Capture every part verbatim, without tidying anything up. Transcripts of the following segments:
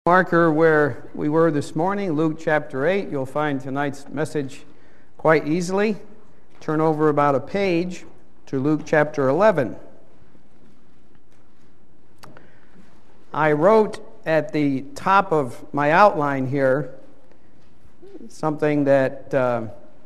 Marker where we were this morning, Luke chapter eight. You'll find tonight's message quite easily. Turn over about a page to Luke chapter eleven. I wrote at the top of my outline here something that uh,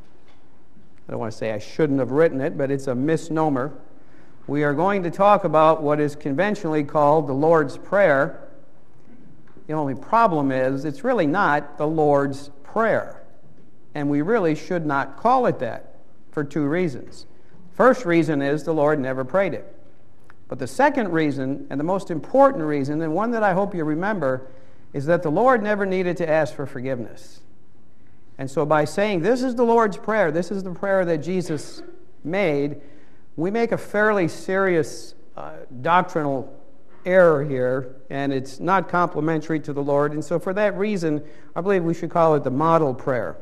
I don't want to say I shouldn't have written it, but it's a misnomer. We are going to talk about what is conventionally called the Lord's Prayer. The only problem is it's really not the Lord's Prayer, and we really should not call it that for two reasons. First reason is the Lord never prayed it. But the second reason, and the most important reason, and one that I hope you remember, is that the Lord never needed to ask for forgiveness. And so by saying this is the Lord's Prayer, this is the prayer that Jesus made, we make a fairly serious uh, doctrinal error here, and it's not complimentary to the Lord. And so for that reason, I believe we should call it the model prayer.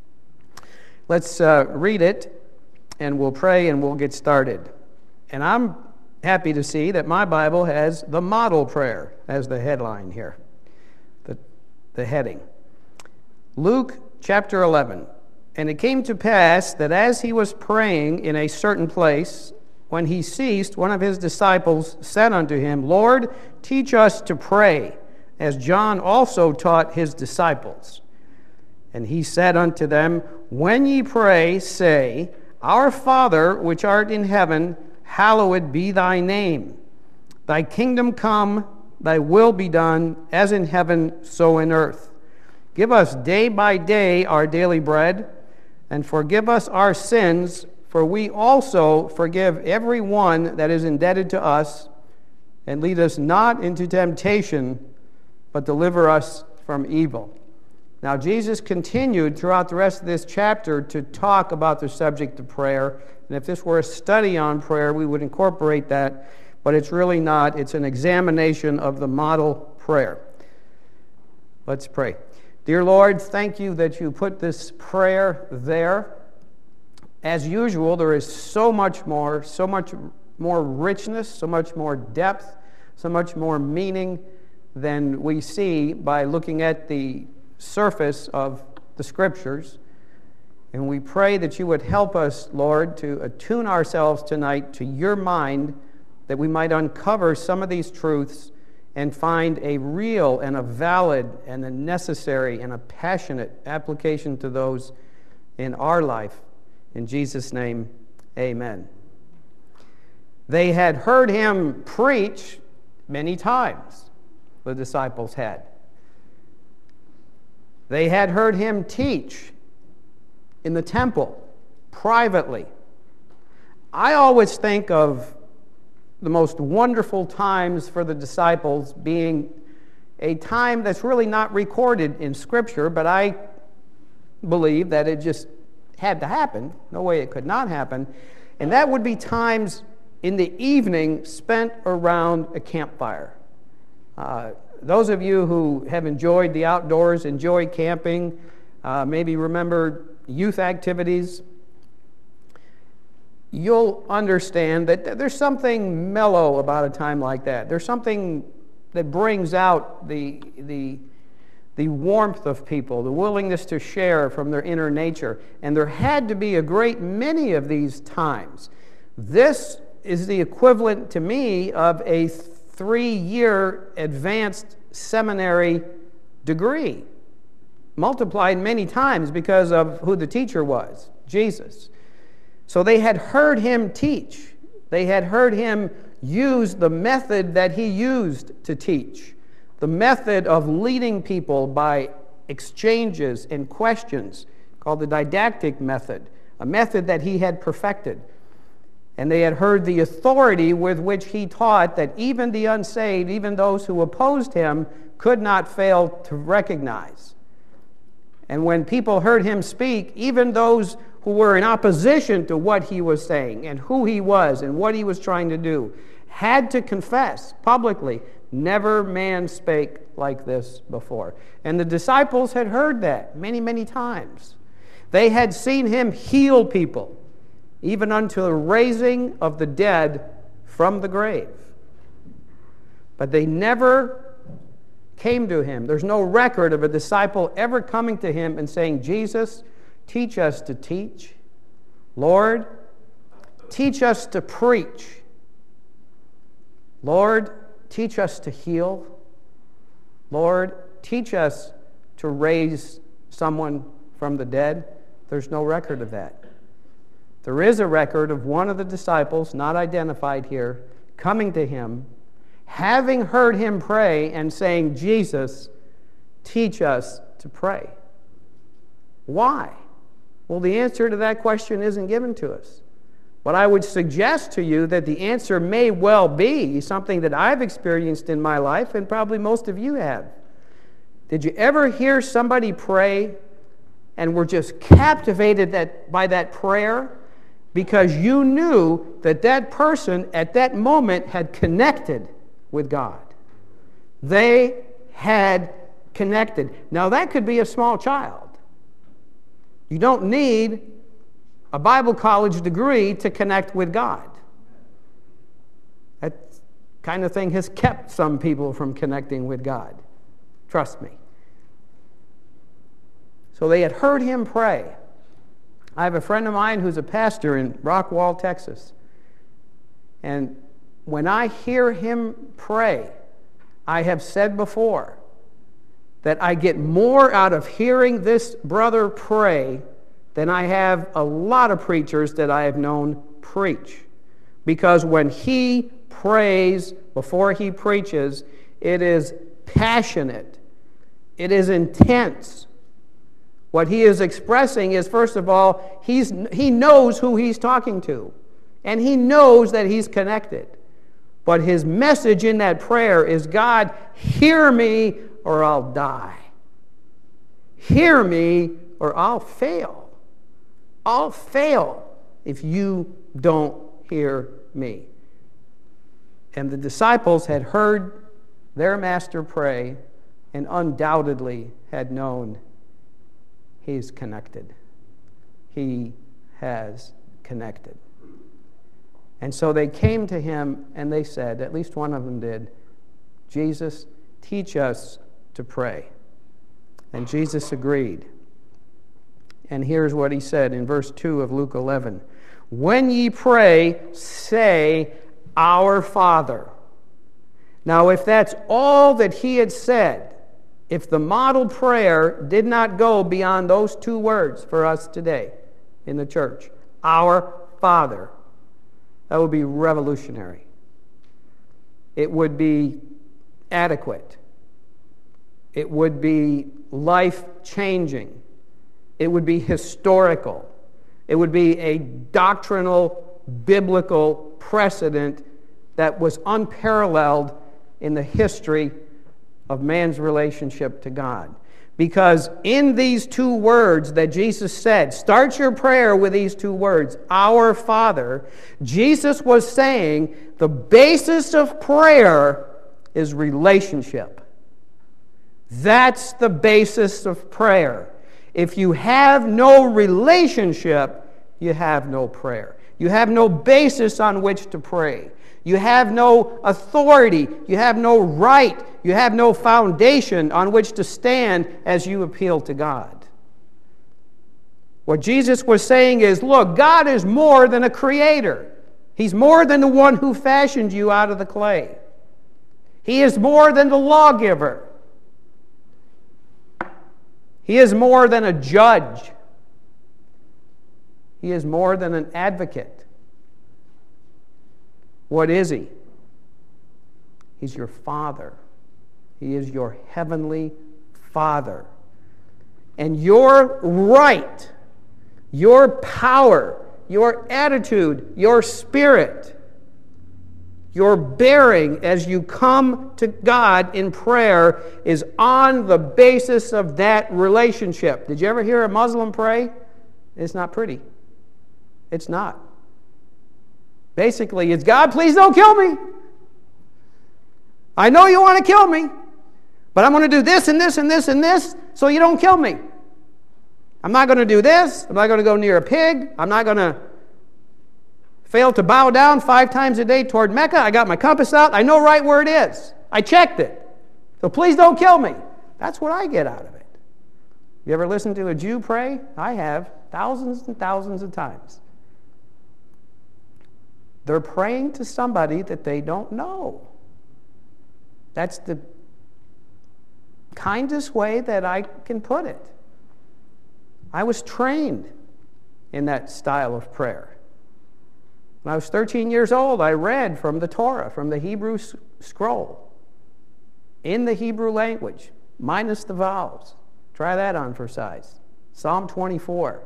Let's uh, read it, and we'll pray, and we'll get started. And I'm happy to see that my Bible has the model prayer as the headline here, the, the heading. Luke chapter eleven. And it came to pass that as he was praying in a certain place, when he ceased, one of his disciples said unto him, Lord, teach us to pray, as John also taught his disciples. And he said unto them, When ye pray, say, Our Father, which art in heaven, hallowed be thy name. Thy kingdom come, thy will be done, as in heaven, so in earth. Give us day by day our daily bread, and forgive us our sins, for we also forgive every one that is indebted to us, and lead us not into temptation, but deliver us from evil. Now, Jesus continued throughout the rest of this chapter to talk about the subject of prayer. And if this were a study on prayer, we would incorporate that, but it's really not. It's an examination of the model prayer. Let's pray. Dear Lord, thank you that you put this prayer there. As usual, there is so much more, so much more richness, so much more depth, so much more meaning than we see by looking at the surface of the Scriptures. And we pray that you would help us, Lord, to attune ourselves tonight to your mind, that we might uncover some of these truths and find a real and a valid and a necessary and a passionate application to those in our life. In Jesus' name, amen. They had heard him preach many times, the disciples had. They had heard him teach in the temple, privately. I always think of the most wonderful times for the disciples being a time that's really not recorded in Scripture, but I believe that it just had to happen. No way it could not happen. And that would be times in the evening spent around a campfire. Uh, those of you who have enjoyed the outdoors, enjoy camping, uh, maybe remember youth activities, you'll understand that there's something mellow about a time like that. There's something that brings out the the the warmth of people, the willingness to share from their inner nature. And there had to be a great many of these times. This is the equivalent to me of a three-year advanced seminary degree, multiplied many times because of who the teacher was, Jesus. So they had heard him teach. They had heard him use the method that he used to teach. The method of leading people by exchanges and questions, called the didactic method, a method that he had perfected. And they had heard the authority with which he taught that even the unsaved, even those who opposed him, could not fail to recognize. And when people heard him speak, even those who were in opposition to what he was saying and who he was and what he was trying to do, had to confess publicly, never man spake like this before. And the disciples had heard that many, many times. They had seen him heal people, even unto the raising of the dead from the grave. But they never came to him. There's no record of a disciple ever coming to him and saying, Jesus, teach us to teach. Lord, teach us to preach. Lord, teach us to heal. Lord, teach us to raise someone from the dead. There's no record of that. There is a record of one of the disciples, not identified here, coming to him, having heard him pray and saying, Jesus, teach us to pray. Why? Well, the answer to that question isn't given to us. But I would suggest to you that the answer may well be something that I've experienced in my life, and probably most of you have. Did you ever hear somebody pray and were just captivated that, by that prayer because you knew that that person at that moment had connected with God? They had connected. Now, that could be a small child. You don't need a Bible college degree to connect with God. That kind of thing has kept some people from connecting with God. Trust me. So they had heard him pray. I have a friend of mine who's a pastor in Rockwall, Texas. And when I hear him pray, I have said before that I get more out of hearing this brother pray than I have a lot of preachers that I have known preach. Because when he prays before he preaches, it is passionate. It is intense. What he is expressing is, first of all, he's, he knows who he's talking to. And he knows that he's connected. But his message in that prayer is, God, hear me or I'll die. Hear me or I'll fail. I'll fail if you don't hear me. And the disciples had heard their master pray and undoubtedly had known he's connected. He has connected. And so they came to him and they said, at least one of them did, Jesus, teach us to pray. And Jesus agreed. And here's what he said in verse two of Luke eleven. When ye pray, say, Our Father. Now, if that's all that he had said, if the model prayer did not go beyond those two words for us today in the church, Our Father, that would be revolutionary. It would be adequate. It would be life-changing. It would be historical. It would be a doctrinal, biblical precedent that was unparalleled in the history of man's relationship to God. Because in these two words that Jesus said, start your prayer with these two words, Our Father, Jesus was saying the basis of prayer is relationship. That's the basis of prayer. If you have no relationship, you have no prayer. You have no basis on which to pray. You have no authority. You have no right. You have no foundation on which to stand as you appeal to God. What Jesus was saying is, look, God is more than a creator. He's more than the one who fashioned you out of the clay. He is more than the lawgiver. He is more than a judge. He is more than an advocate. What is he? He's your Father. He is your heavenly Father. And your right, your power, your attitude, your spirit, your bearing as you come to God in prayer is on the basis of that relationship. Did you ever hear a Muslim pray? It's not pretty. It's not. Basically, it's, God, please don't kill me. I know you want to kill me, but I'm going to do this and this and this and this so you don't kill me. I'm not going to do this. I'm not going to go near a pig. I'm not going to fail to bow down five times a day toward Mecca. I got my compass out. I know right where it is. I checked it. So please don't kill me. That's what I get out of it. You ever listen to a Jew pray? I have, thousands and thousands of times. They're praying to somebody that they don't know. That's the kindest way that I can put it. I was trained in that style of prayer. When I was thirteen years old, I read from the Torah, from the Hebrew scroll, in the Hebrew language, minus the vowels. Try that on for size. Psalm twenty-four.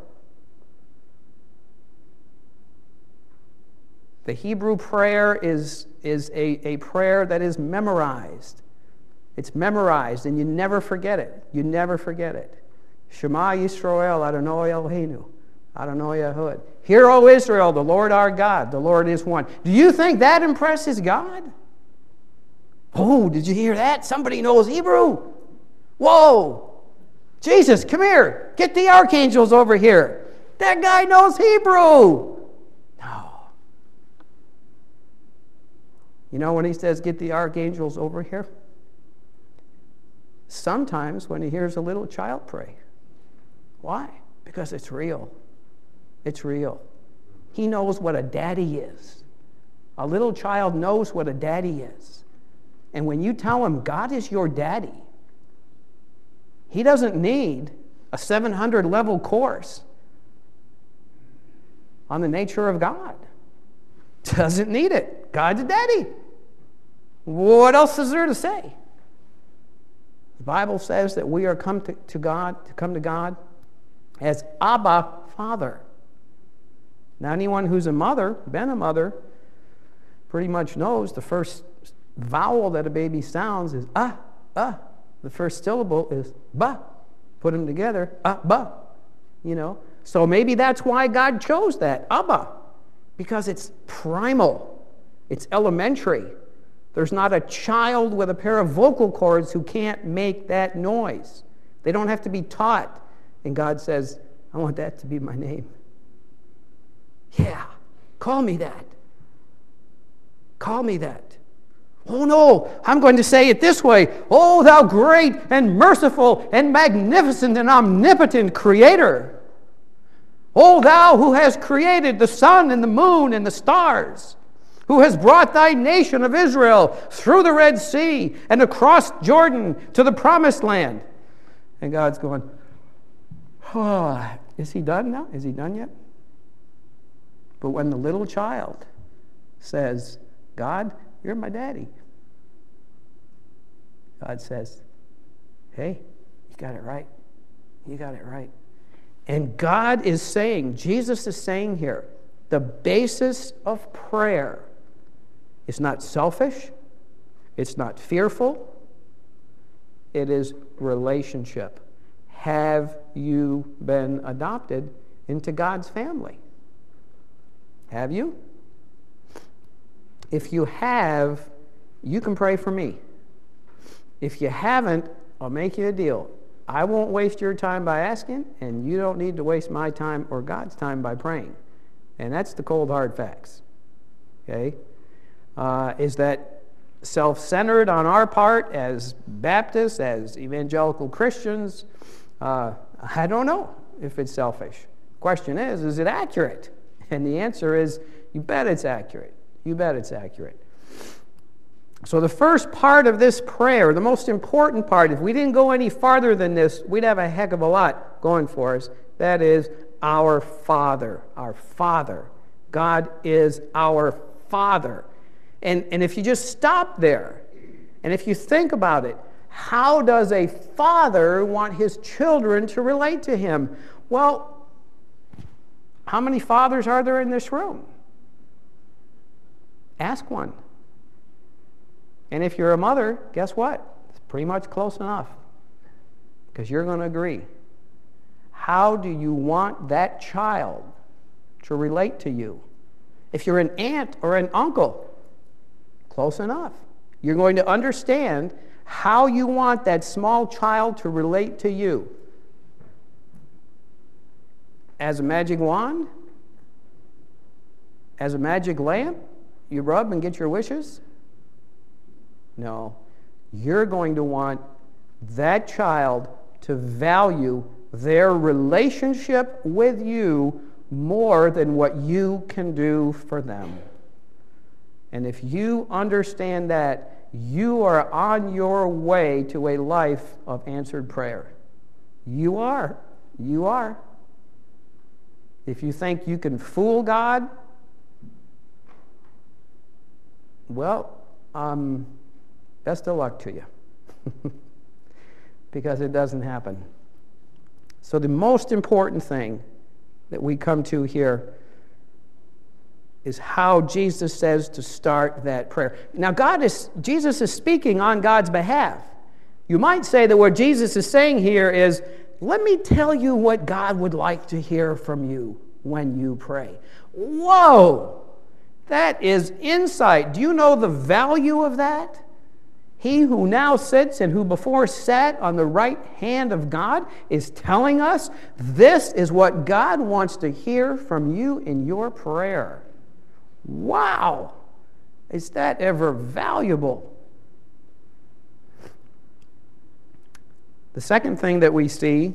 The Hebrew prayer is, is a, a prayer that is memorized. It's memorized, and you never forget it. You never forget it. Shema Yisrael Adonai Eloheinu, Adonai Ehud. Hear, O Israel, the Lord our God, the Lord is one. Do you think that impresses God? Oh, did you hear that? Somebody knows Hebrew. Whoa! Jesus, come here. Get the archangels over here. That guy knows Hebrew. No. You know when he says, get the archangels over here? Sometimes when he hears a little child pray. Why? Because it's real. It's real. He knows what a daddy is. A little child knows what a daddy is. And when you tell him God is your daddy, he doesn't need a seven hundred level course on the nature of God. Doesn't need it. God's a daddy. What else is there to say? The Bible says that we are come to, to God, to come to God as Abba, Father. Now, anyone who's a mother, been a mother, pretty much knows the first vowel that a baby sounds is ah, ah. The first syllable is ba. Put them together, ah, ba. You know, so maybe that's why God chose that, Abba, because it's primal, it's elementary. There's not a child with a pair of vocal cords who can't make that noise. They don't have to be taught. And God says, I want that to be my name. Yeah, call me that. Call me that. Oh no, I'm going to say it this way. Oh, thou great and merciful and magnificent and omnipotent Creator. Oh, thou who has created the sun and the moon and the stars, who has brought thy nation of Israel through the Red Sea and across Jordan to the promised land. And God's going, oh, is he done now? Is he done yet? But when the little child says, God, you're my daddy, God says, hey, you got it right. You got it right. And God is saying, Jesus is saying here, the basis of prayer is not selfish, it's not fearful, it is relationship. Have you been adopted into God's family? Have you? If you have, you can pray for me. If you haven't, I'll make you a deal. I won't waste your time by asking, and you don't need to waste my time or God's time by praying. And that's the cold, hard facts. Okay? Uh, is that self-centered on our part as Baptists, as evangelical Christians? Uh, I don't know if it's selfish. Question is, is it accurate? And the answer is, you bet it's accurate. You bet it's accurate. So the first part of this prayer, the most important part, if we didn't go any farther than this, we'd have a heck of a lot going for us. That is our Father. Our Father. God is our Father. And, and if you just stop there, and if you think about it, how does a father want his children to relate to him? Well, how many fathers are there in this room? Ask one. And if you're a mother, guess what? It's pretty much close enough, because you're going to agree. How do you want that child to relate to you? If you're an aunt or an uncle, close enough. You're going to understand how you want that small child to relate to you. As a magic wand? As a magic lamp? You rub and get your wishes? No. you're going to want that child to value their relationship with you more than what you can do for them. And if you understand that, you are on your way to a life of answered prayer. You are. You are. If you think you can fool God, well, um, best of luck to you. Because it doesn't happen. So the most important thing that we come to here is how Jesus says to start that prayer. Now, God is Jesus is speaking on God's behalf. You might say that what Jesus is saying here is, let me tell you what God would like to hear from you when you pray. Whoa! That is insight. Do you know the value of that? He who now sits and who before sat on the right hand of God is telling us this is what God wants to hear from you in your prayer. Wow! Is that ever valuable? The second thing that we see,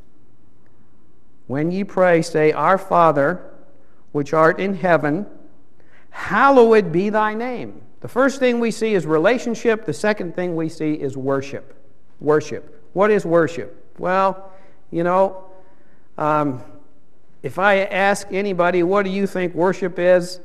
when ye pray, say, Our Father, which art in heaven, hallowed be thy name. The first thing we see is relationship. The second thing we see is worship. Worship. What is worship? Well, you know, um, if I ask anybody, what do you think worship is?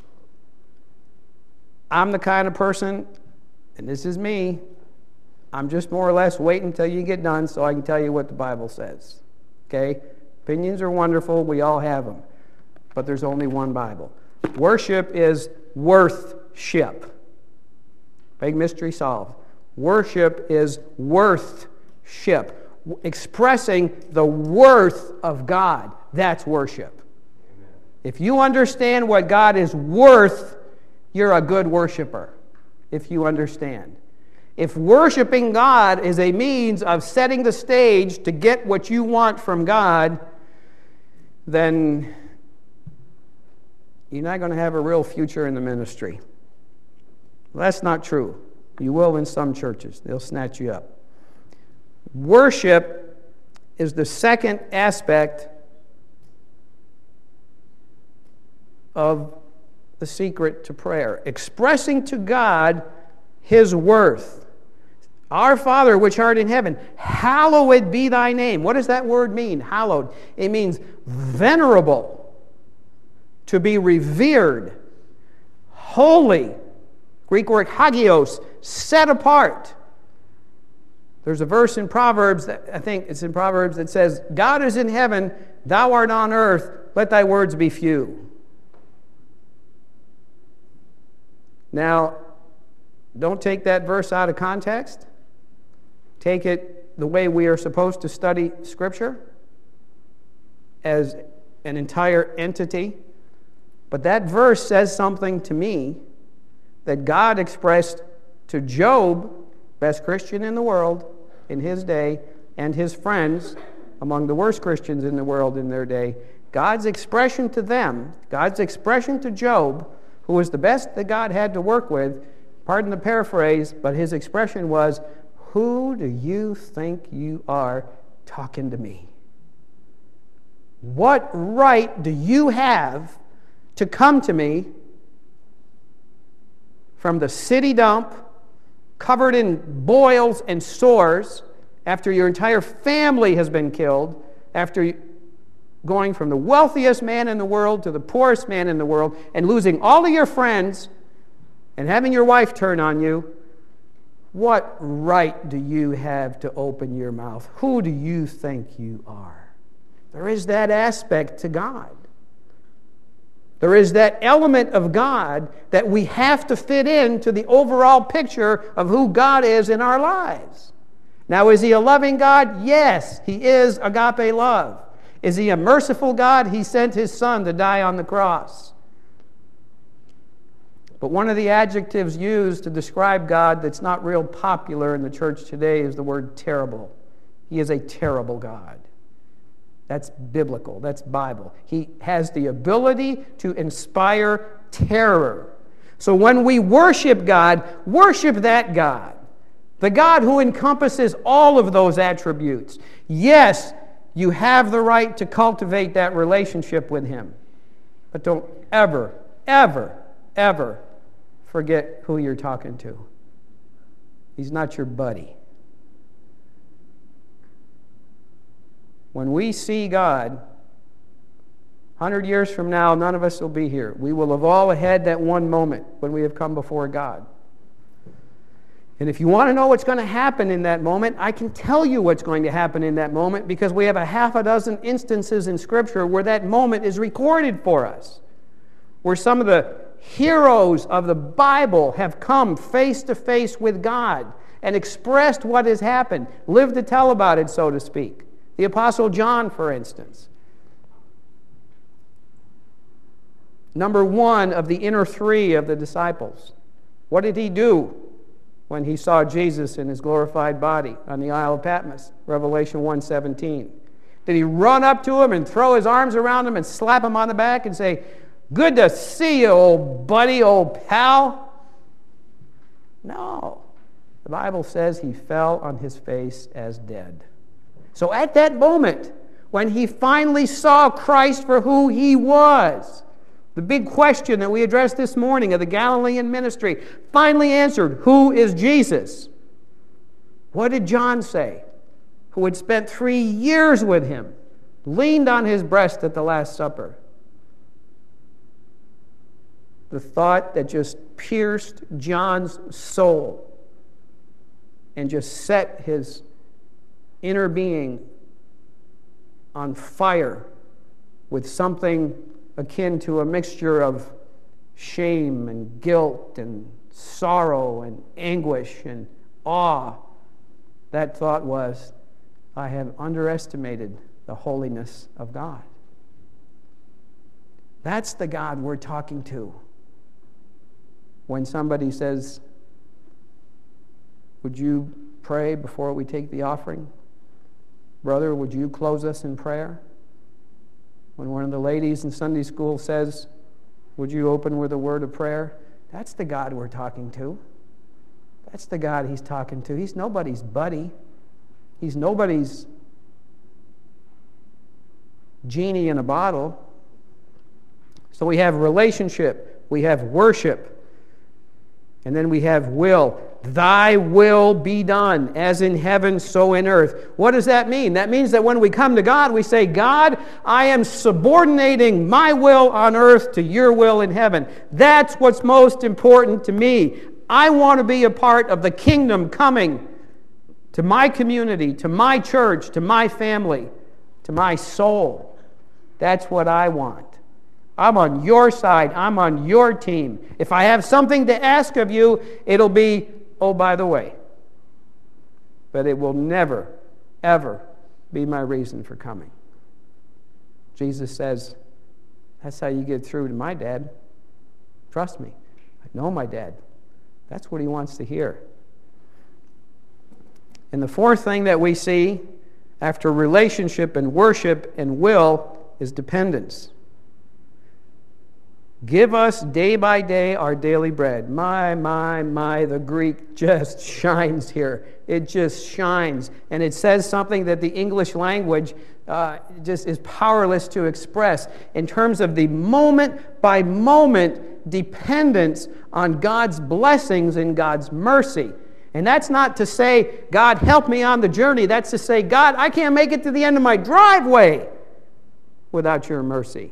I'm the kind of person, and this is me, I'm just more or less waiting until you get done so I can tell you what the Bible says. Okay? Opinions are wonderful. We all have them. But there's only one Bible. Worship is worth-ship. Big mystery solved. Worship is worth-ship. Expressing the worth of God. That's worship. Amen. If you understand what God is worth, you're a good worshiper. If you understand. If worshiping God is a means of setting the stage to get what you want from God, then you're not going to have a real future in the ministry. Well, that's not true. You will in some churches. They'll snatch you up. Worship is the second aspect of the secret to prayer. Expressing to God His worth. Our Father, which art in heaven, hallowed be thy name. What does that word mean, hallowed? It means venerable, to be revered, holy. Greek word hagios, set apart. There's a verse in Proverbs, that I think it's in Proverbs, that says, God is in heaven, thou art on earth, let thy words be few. Now, don't take that verse out of context. Take it the way we are supposed to study Scripture, as an entire entity. But that verse says something to me that God expressed to Job, best Christian in the world in his day, and his friends, among the worst Christians in the world in their day. God's expression to them, God's expression to Job, who was the best that God had to work with, pardon the paraphrase, but his expression was, who do you think you are talking to me? What right do you have to come to me from the city dump, covered in boils and sores, after your entire family has been killed, after going from the wealthiest man in the world to the poorest man in the world, and losing all of your friends, and having your wife turn on you? What right do you have to open your mouth? Who do you think you are? There is that aspect to God. There is that element of God that we have to fit into the overall picture of who God is in our lives. Now, is He a loving God? Yes, He is agape love. Is He a merciful God? He sent His Son to die on the cross. But one of the adjectives used to describe God that's not real popular in the church today is the word terrible. He is a terrible God. That's biblical. That's Bible. He has the ability to inspire terror. So when we worship God, worship that God. The God who encompasses all of those attributes. Yes, you have the right to cultivate that relationship with Him. But don't ever, ever, ever forget who you're talking to. He's not your buddy. When we see God, one hundred years from now, none of us will be here. We will have all had that one moment when we have come before God. And if you want to know what's going to happen in that moment, I can tell you what's going to happen in that moment, because we have a half a dozen instances in Scripture where that moment is recorded for us, where some of the heroes of the Bible have come face to face with God and expressed what has happened, lived to tell about it, so to speak. The Apostle John, for instance. Number one of the inner three of the disciples. What did he do when he saw Jesus in His glorified body on the Isle of Patmos? Revelation one seventeen. Did he run up to him and throw his arms around him and slap him on the back and say, "Good to see you, old buddy, old pal"? No. The Bible says he fell on his face as dead. So at that moment, when he finally saw Christ for who He was, the big question that we addressed this morning of the Galilean ministry finally answered, who is Jesus? What did John say, who had spent three years with Him, leaned on His breast at the Last Supper? The thought that just pierced John's soul and just set his inner being on fire with something akin to a mixture of shame and guilt and sorrow and anguish and awe. That thought was, I have underestimated the holiness of God. That's the God we're talking to. When somebody says, "Would you pray before we take the offering? Brother, would you close us in prayer?" When one of the ladies in Sunday school says, "Would you open with a word of prayer?" That's the God we're talking to. That's the God He's talking to. He's nobody's buddy. He's nobody's genie in a bottle. So we have relationship, we have worship, and then we have will. Thy will be done, as in heaven, so in earth. What does that mean? That means that when we come to God, we say, "God, I am subordinating my will on earth to your will in heaven. That's what's most important to me. I want to be a part of the kingdom coming to my community, to my church, to my family, to my soul. That's what I want. I'm on your side. I'm on your team. If I have something to ask of you, it'll be, oh, by the way." But it will never, ever be my reason for coming. Jesus says, that's how you get through to my dad. Trust me. I know my dad. That's what He wants to hear. And the fourth thing that we see after relationship and worship and will is dependence. Give us day by day our daily bread. My, my, my, the Greek just shines here. It just shines. And it says something that the English language uh, just is powerless to express in terms of the moment by moment dependence on God's blessings and God's mercy. And that's not to say, "God, help me on the journey." That's to say, "God, I can't make it to the end of my driveway without your mercy."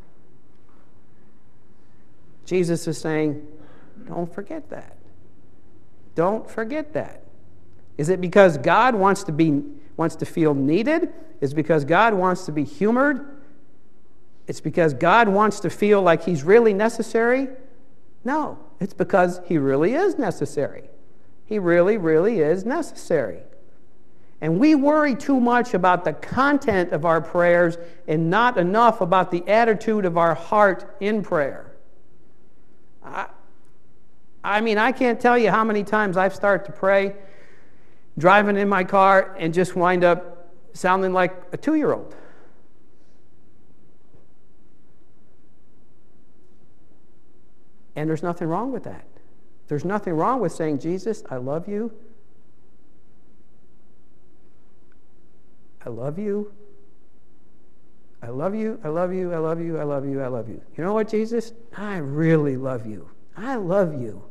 Jesus is saying, don't forget that. Don't forget that. Is it because God wants to be wants to feel needed? Is it because God wants to be humored? It's because God wants to feel like He's really necessary? No, it's because He really is necessary. He really, really is necessary. And we worry too much about the content of our prayers and not enough about the attitude of our heart in prayer. I, I mean, I can't tell you how many times I've started to pray, driving in my car, and just wind up sounding like a two-year-old. And there's nothing wrong with that. There's nothing wrong with saying, "Jesus, I love you. I love you. I love you, I love you, I love you, I love you, I love you. You know what, Jesus? I really love you. I love you.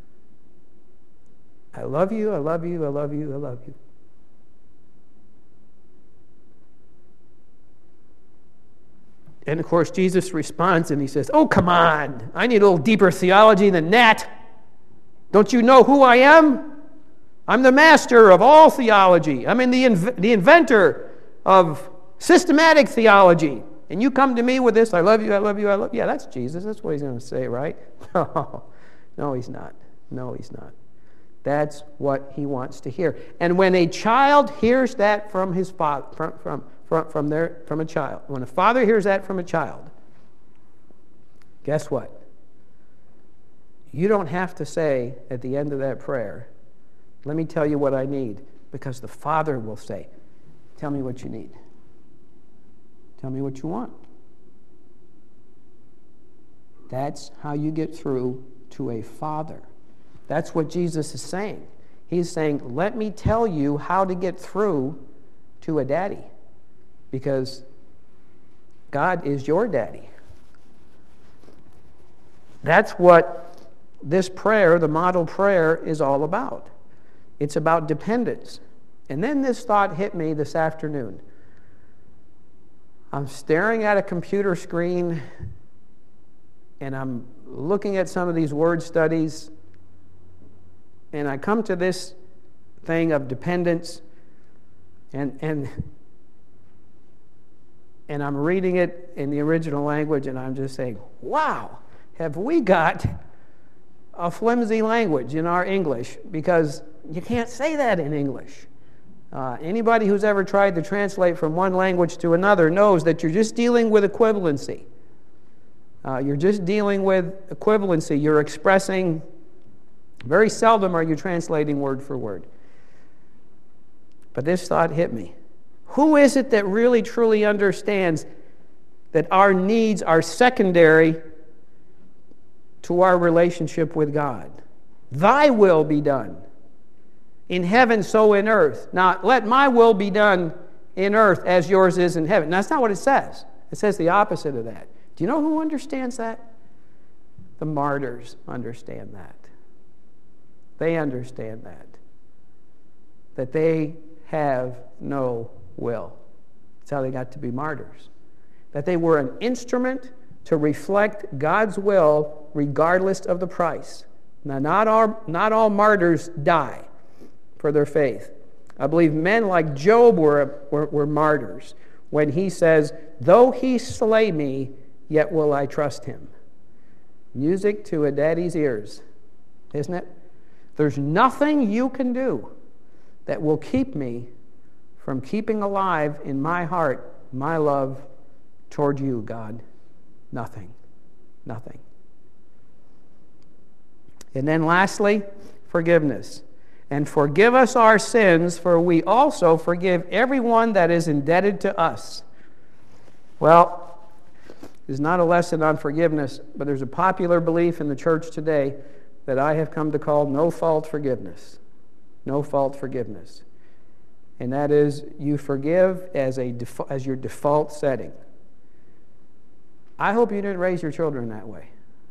I love you, I love you, I love you, I love you. And of course, Jesus responds and he says, oh, come on. I need a little deeper theology than that. Don't you know who I am? I'm the master of all theology. I'm in the, inv- the inventor of systematic theology. And you come to me with this, I love you, I love you, I love you. Yeah, that's Jesus. That's what he's going to say, right? No, no, he's not. No, he's not. That's what he wants to hear. And when a child hears that from his father, from, from, from, from, their, from a child, when a father hears that from a child, guess what? You don't have to say at the end of that prayer, let me tell you what I need, because the Father will say, tell me what you need. Tell me what you want. That's how you get through to a father. That's what Jesus is saying. He's saying, let me tell you how to get through to a daddy, because God is your daddy. That's what this prayer, the model prayer, is all about. It's about dependence. And then this thought hit me this afternoon. I'm staring at a computer screen and I'm looking at some of these word studies, and I come to this thing of dependence, and and and I'm reading it in the original language, and I'm just saying, wow, have we got a flimsy language in our English, because you can't say that in English. Uh, anybody who's ever tried to translate from one language to another knows that you're just dealing with equivalency. Uh, you're just dealing with equivalency. You're expressing, very seldom are you translating word for word. But this thought hit me. Who is it that really truly understands that our needs are secondary to our relationship with God? Thy will be done in heaven, so in earth. Now, let my will be done in earth as yours is in heaven. Now, that's not what it says. It says the opposite of that. Do you know who understands that? The martyrs understand that. They understand that. That they have no will. That's how they got to be martyrs. That they were an instrument to reflect God's will regardless of the price. Now, not all, not all martyrs die for their faith. I believe men like Job were, were, were martyrs when he says, though he slay me, yet will I trust him. Music to a daddy's ears, isn't it? There's nothing you can do that will keep me from keeping alive in my heart my love toward you, God. Nothing. Nothing. And then lastly, forgiveness. And forgive us our sins, for we also forgive everyone that is indebted to us. Well, it's not a lesson on forgiveness, but there's a popular belief in the church today that I have come to call no-fault forgiveness. No-fault forgiveness. And that is, you forgive as, a def- as your default setting. I hope you didn't raise your children that way.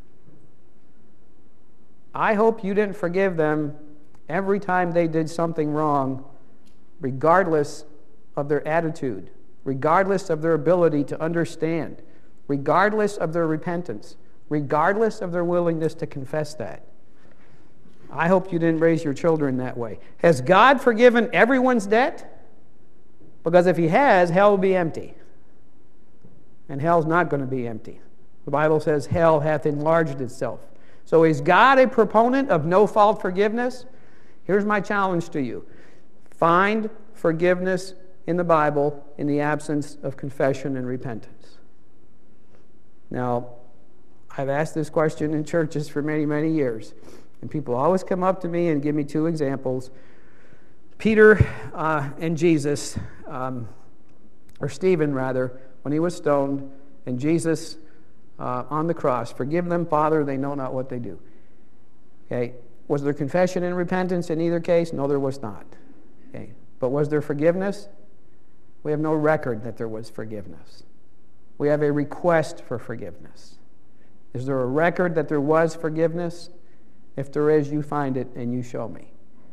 I hope you didn't forgive them every time they did something wrong, regardless of their attitude, regardless of their ability to understand, regardless of their repentance, regardless of their willingness to confess that. I hope you didn't raise your children that way. Has God forgiven everyone's debt? Because if he has, hell will be empty. And hell's not going to be empty. The Bible says hell hath enlarged itself. So is God a proponent of no-fault forgiveness? Here's my challenge to you. Find forgiveness in the Bible in the absence of confession and repentance. Now, I've asked this question in churches for many, many years. And people always come up to me and give me two examples. Peter uh, and Jesus, um, or Stephen rather, when he was stoned, and Jesus uh, on the cross, forgive them, Father, they know not what they do. Okay. Was there confession and repentance in either case? No, there was not. Okay. But was there forgiveness? We have no record that there was forgiveness. We have a request for forgiveness. Is there a record that there was forgiveness? If there is, you find it and you show me.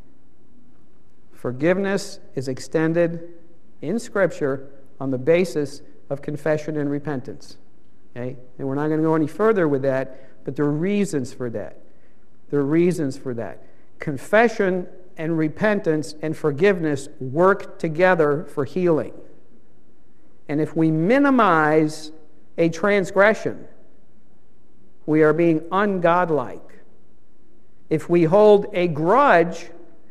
Forgiveness is extended in Scripture on the basis of confession and repentance. Okay? And we're not going to go any further with that, but there are reasons for that. There are reasons for that. Confession and repentance and forgiveness work together for healing. And if we minimize a transgression, we are being ungodlike. If we hold a grudge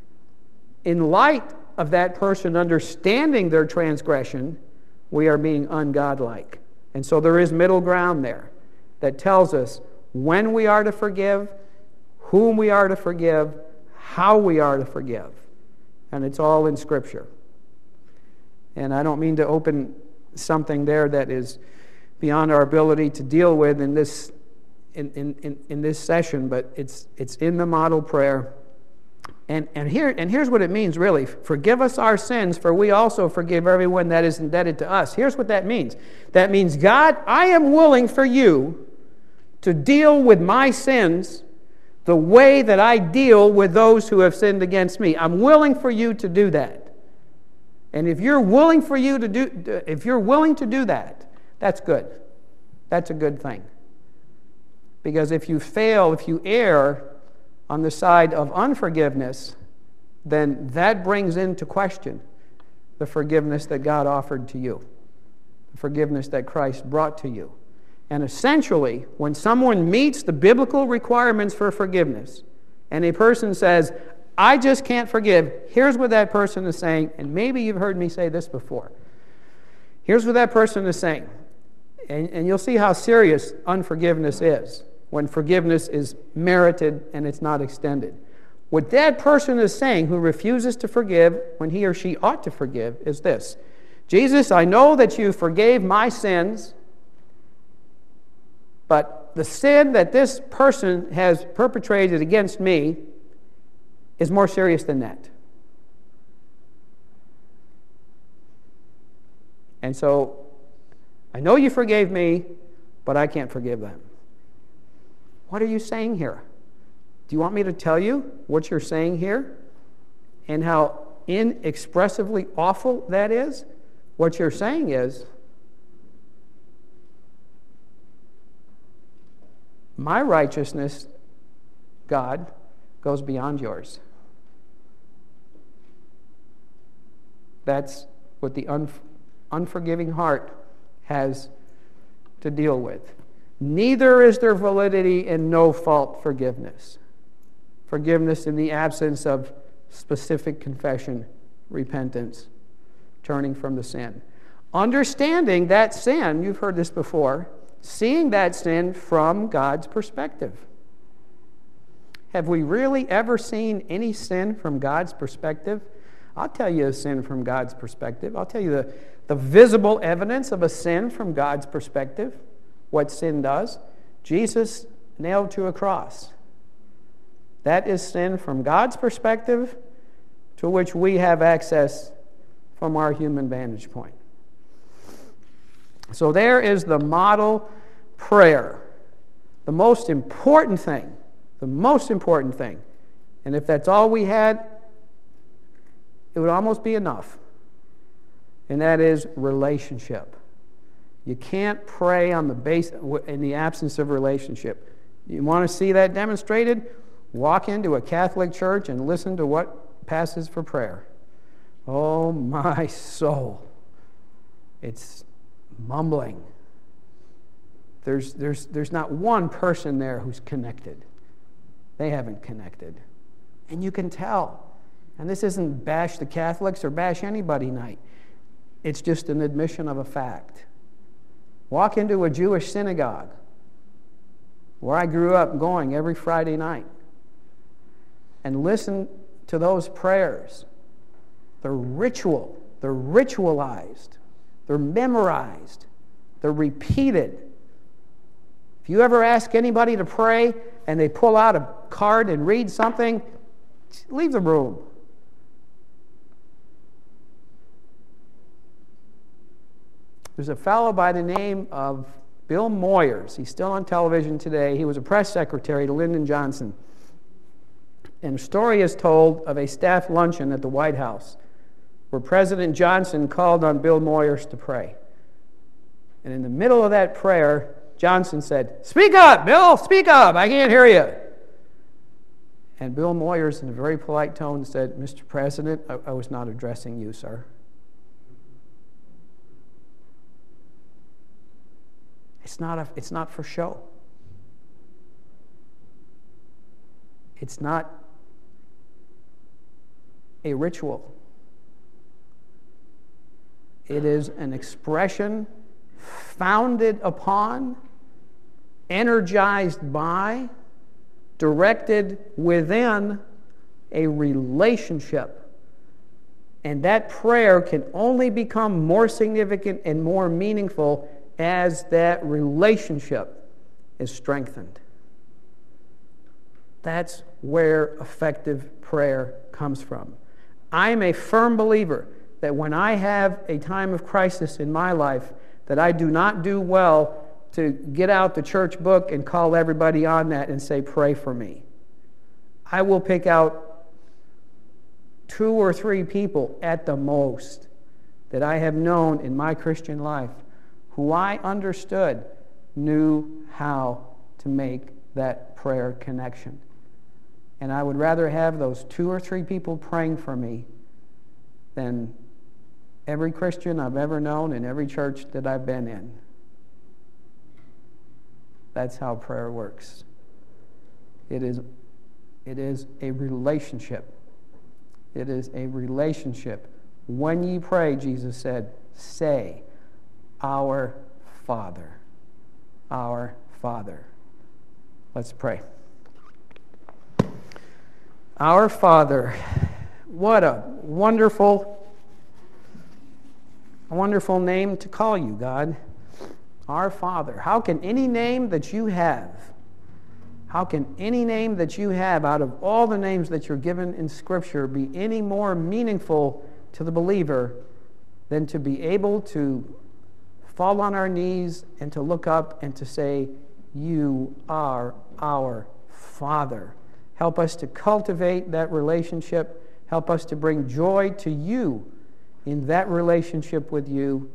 in light of that person understanding their transgression, we are being ungodlike. And so there is middle ground there that tells us when we are to forgive, whom we are to forgive, how we are to forgive. And it's all in Scripture. And I don't mean to open something there that is beyond our ability to deal with in this in, in, in, in this session, but it's it's in the model prayer. And and here and here's what it means really. Forgive us our sins, for we also forgive everyone that is indebted to us. Here's what that means. That means, God, I am willing for you to deal with my sins the way that I deal with those who have sinned against me. I'm willing for you to do that. And if you're willing for you to do if you're willing to do that, that's good. That's a good thing. Because if you fail, if you err on the side of unforgiveness, then that brings into question the forgiveness that God offered to you, the forgiveness that Christ brought to you. And essentially, when someone meets the biblical requirements for forgiveness, and a person says, I just can't forgive, here's what that person is saying, and maybe you've heard me say this before. Here's what that person is saying, and, and you'll see how serious unforgiveness is when forgiveness is merited and it's not extended. What that person is saying who refuses to forgive when he or she ought to forgive is this: Jesus, I know that you forgave my sins, but the sin that this person has perpetrated against me is more serious than that. And so, I know you forgave me, but I can't forgive them. What are you saying here? Do you want me to tell you what you're saying here and how inexpressively awful that is? What you're saying is, my righteousness, God, goes beyond yours. That's what the un- unforgiving heart has to deal with. Neither is there validity in no-fault forgiveness. Forgiveness in the absence of specific confession, repentance, turning from the sin. Understanding that sin, you've heard this before, seeing that sin from God's perspective. Have we really ever seen any sin from God's perspective? I'll tell you a sin from God's perspective. I'll tell you the, the visible evidence of a sin from God's perspective. What sin does. Jesus nailed to a cross. That is sin from God's perspective, to which we have access from our human vantage point. So there is the model prayer. The most important thing, the most important thing, and if that's all we had, it would almost be enough, and that is relationship. You can't pray on the base in the absence of relationship. You want to see that demonstrated? Walk into a Catholic church and listen to what passes for prayer. Oh, my soul. It's mumbling. There's, there's, there's not one person there who's connected. They haven't connected. And you can tell. And this isn't bash the Catholics or bash anybody night. It's just an admission of a fact. Walk into a Jewish synagogue where I grew up going every Friday night and listen to those prayers. They're ritual. They're ritualized. They're memorized. They're repeated. If you ever ask anybody to pray and they pull out a card and read something, leave the room. There's a fellow by the name of Bill Moyers. He's still on television today. He was a press secretary to Lyndon Johnson. And a story is told of a staff luncheon at the White House where President Johnson called on Bill Moyers to pray. And in the middle of that prayer, Johnson said, "Speak up, Bill, speak up, I can't hear you." And Bill Moyers, in a very polite tone, said, "Mister President, I, I was not addressing you, sir." It's not, a, it's not for show. It's not a ritual. It is an expression founded upon, energized by, directed within a relationship. And that prayer can only become more significant and more meaningful as that relationship is strengthened. That's where effective prayer comes from. I'm a firm believer that when I have a time of crisis in my life, that I do not do well to get out the church book and call everybody on that and say, "Pray for me." I will pick out two or three people at the most that I have known in my Christian life who I understood knew how to make that prayer connection. And I would rather have those two or three people praying for me than every Christian I've ever known in every church that I've been in. That's how prayer works. It is, it is a relationship. It is a relationship. When ye pray, Jesus said, say, "Our Father." Our Father. Let's pray. Our Father, what a wonderful, wonderful name to call you, God. Our Father. How can any name that you have, how can any name that you have out of all the names that you're given in Scripture be any more meaningful to the believer than to be able to fall on our knees and to look up and to say, "You are our Father." Help us to cultivate that relationship. Help us to bring joy to you in that relationship with you.